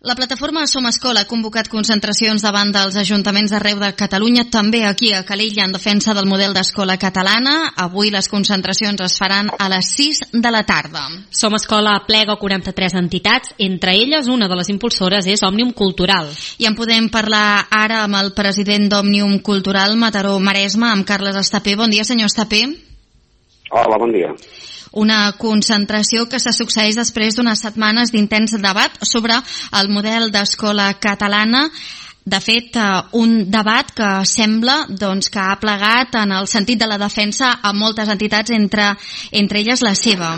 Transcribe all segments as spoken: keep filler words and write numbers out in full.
La plataforma Som Escola ha convocat concentracions davant dels ajuntaments d'arreu de Catalunya, també aquí a Calella, en defensa del model d'escola catalana. Avui les concentracions es faran a les sis de la tarda. Som Escola aplega quaranta-tres entitats, entre elles una de les impulsores és Òmnium Cultural. I en podem parlar ara amb el president d'Òmnium Cultural Mataró Maresme, amb Carles Estapé. Bon dia, senyor Estapé. Hola, bon dia. Una concentració que se succeeix després d'unes setmanes d'intens debat sobre el model d'escola catalana. De fet, un debat que sembla doncs, que ha plegat en el sentit de la defensa a moltes entitats, entre, entre elles la seva.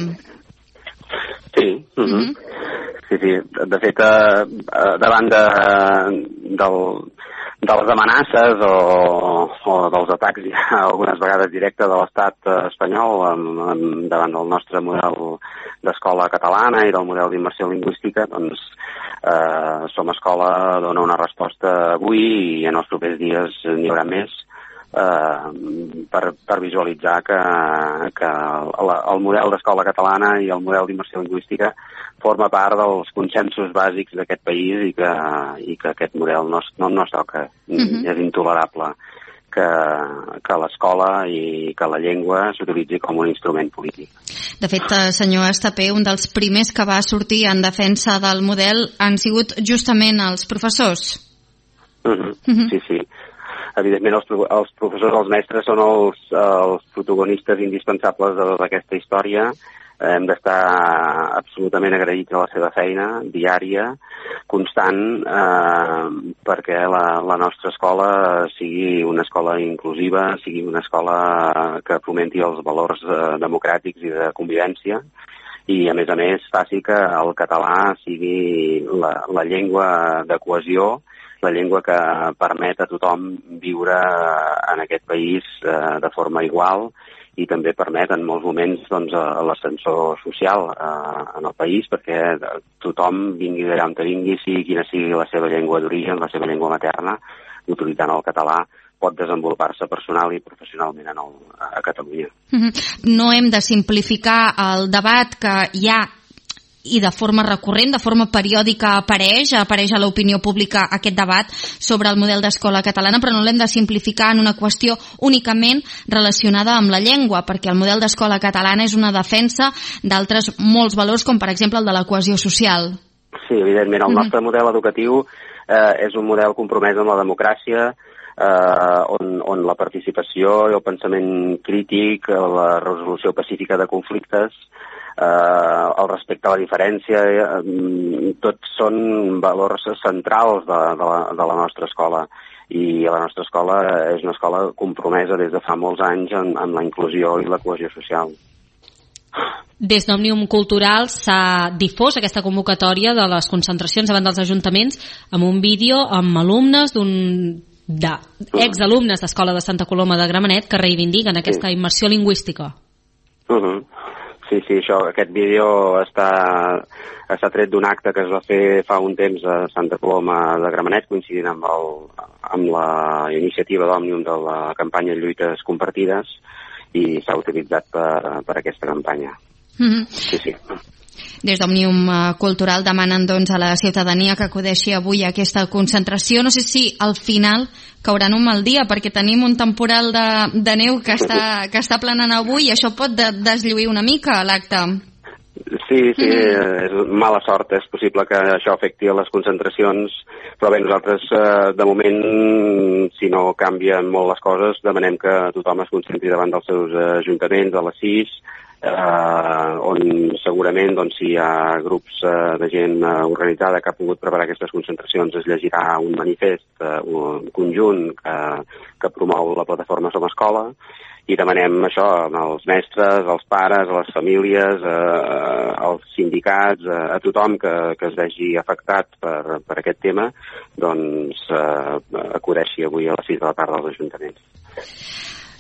Sí, uh -huh. Mm-hmm. sí, sí. De fet, eh, davant de, del... de les amenaces o, o dels atacs ja algunes vegades directes de l'estat espanyol en, en, davant del nostre model d'escola catalana i del model d'immersió lingüística, doncs eh, Som Escola dona una resposta avui i en els propers dies n'hi haurà més eh, per, per visualitzar que, que el, el model d'escola catalana i el model d'immersió lingüística forma part dels consensos bàsics d'aquest país i que, i que aquest model no, no, no es toca. Uh-huh. És intolerable que, que l'escola i que la llengua s'utilitzi com un instrument polític. De fet, senyor Estapé, un dels primers que va sortir en defensa del model han sigut justament els professors. Uh-huh. Uh-huh. Sí, sí. Evidentment, els, els professors, els mestres, són els, els protagonistes indispensables de tota aquesta història. Hem d'estar absolutament agraïts a la seva feina diària, constant, eh, perquè la, la nostra escola sigui una escola inclusiva, sigui una escola que fomenti els valors eh, democràtics i de convivència, i a més a més faci que el català sigui la, la llengua de cohesió, la llengua que permet a tothom viure en aquest país eh, de forma igual, i també permet en molts moments doncs, l'ascensor social eh, en el país, perquè tothom, vingui d'allà on vingui, sigui quina sigui la seva llengua d'origen, la seva llengua materna, utilitzant el català, pot desenvolupar-se personal i professionalment en el, a Catalunya. No hem de simplificar el debat que hi ha i de forma recurrent, de forma periòdica apareix, apareix a l'opinió pública aquest debat sobre el model d'escola catalana, però no l'hem de simplificar en una qüestió únicament relacionada amb la llengua, perquè el model d'escola catalana és una defensa d'altres molts valors, com per exemple el de la cohesió social. Sí, evidentment, el nostre model educatiu eh, és un model compromès amb la democràcia, eh, on, on la participació i el pensament crític, la resolució pacífica de conflictes, Uh, el respecte a la diferència, uh, tots són valors centrals de, de, la, de la nostra escola, i la nostra escola és una escola compromesa des de fa molts anys en, en la inclusió i la cohesió social. Des d'Òmnium Cultural s'ha difós aquesta convocatòria de les concentracions davant dels ajuntaments amb un vídeo amb alumnes d'un d'exalumnes d'Escola de Santa Coloma de Gramenet que reivindiquen aquesta immersió lingüística. Uh-huh. Sí, sí, això, aquest vídeo està, està tret d'un acte que es va fer fa un temps a Santa Coloma de Gramenet, coincidint amb, el, amb la iniciativa d'Òmnium de la campanya Lluites Compartides, i s'ha utilitzat per, per aquesta campanya. Mm-hmm. Sí, sí. Des d'Òmnium Cultural demanen doncs, a la ciutadania que acudeixi avui a aquesta concentració. No sé si al final cauran un mal dia, perquè tenim un temporal de, de neu que està, que està planant avui, i això pot de, deslluir una mica l'acte. Sí, sí, mm-hmm. és mala sort, és possible que això afecti a les concentracions, però bé, nosaltres de moment, si no canvien molt les coses, demanem que tothom es concentri davant dels seus ajuntaments a les sis, Uh, on segurament doncs, si hi ha grups uh, de gent uh, organitzada que ha pogut preparar aquestes concentracions, es llegirà un manifest uh, un conjunt que, que promou la plataforma Som Escola, i demanem això als mestres, als pares, a les famílies, uh, als sindicats, uh, a tothom que, que es vegi afectat per, per aquest tema, doncs uh, acudeixi avui a les sis de la tarda als ajuntaments.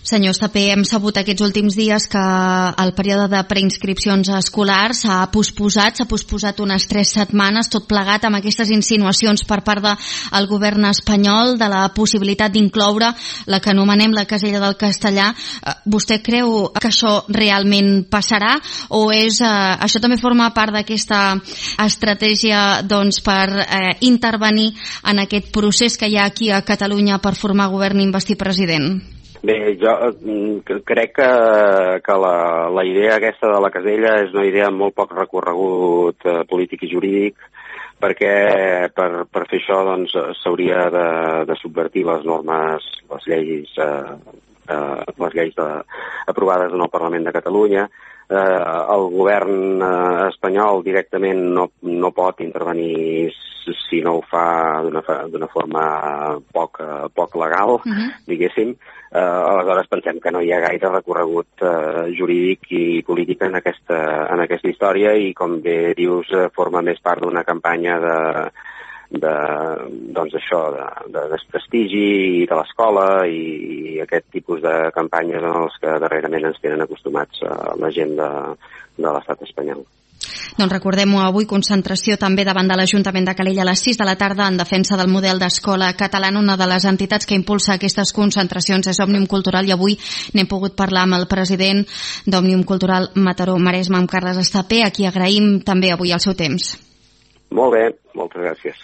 Senyor Estapé, hem sabut aquests últims dies que el període de preinscripcions escolars s'ha posposat, s'ha posposat unes tres setmanes, tot plegat amb aquestes insinuacions per part del govern espanyol de la possibilitat d'incloure la que anomenem la casella del castellà. Vostè creu que això realment passarà o és, eh, això també forma part d'aquesta estratègia doncs, per eh, intervenir en aquest procés que hi ha aquí a Catalunya per formar govern i investir president? Bé, jo crec que, que la, la idea aquesta de la casella és una idea amb molt poc recorregut eh, polític i jurídic, perquè per, per fer això doncs, s'hauria de, de subvertir les normes, les lleis, eh, eh, les lleis de, aprovades en el Parlament de Catalunya. Eh, el govern eh, espanyol directament no, no pot intervenir si no ho fa d'una, d'una forma poc, poc legal, uh-huh. diguéssim. Eh, aleshores pensem que no hi ha gaire recorregut eh, jurídic i polític en aquesta, en aquesta història i, com bé dius, eh, forma més part d'una campanya de, de, doncs això, de, de desprestigi de l'escola i, i aquest tipus de campanyes en els que darrerament ens tenen acostumats a la gent de, de l'estat espanyol. Doncs recordem-ho, avui concentració també davant de l'Ajuntament de Calella a les sis de la tarda en defensa del model d'escola catalana. Una de les entitats que impulsa aquestes concentracions és Òmnium Cultural i avui n'hem pogut parlar amb el president d'Òmnium Cultural Mataró-Maresme, amb Carles Estapé, a qui agraïm també avui el seu temps. Molt bé, moltes gràcies.